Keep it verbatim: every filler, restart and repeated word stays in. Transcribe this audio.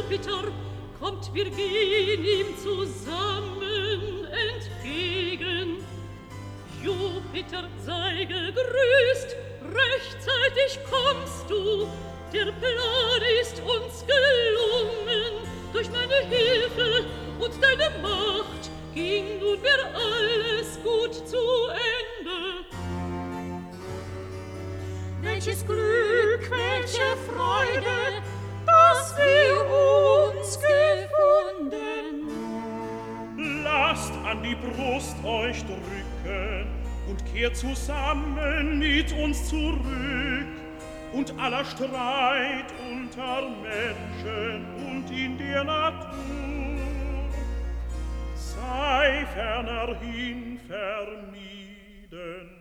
Jupiter, kommt, wir gehen ihm zusammen entgegen. Jupiter sei gegrüßt, rechtzeitig kommst du, der Plan ist uns gelungen, durch meine Hilfe und deine Macht ging nunmehr alles gut zu Ende. Welches Glück, welche Freude, dass wir uns gefunden. Lasst an die Brust euch drücken und kehrt zusammen mit uns zurück. Und aller Streit unter Menschen und in der Natur sei fernerhin vermieden.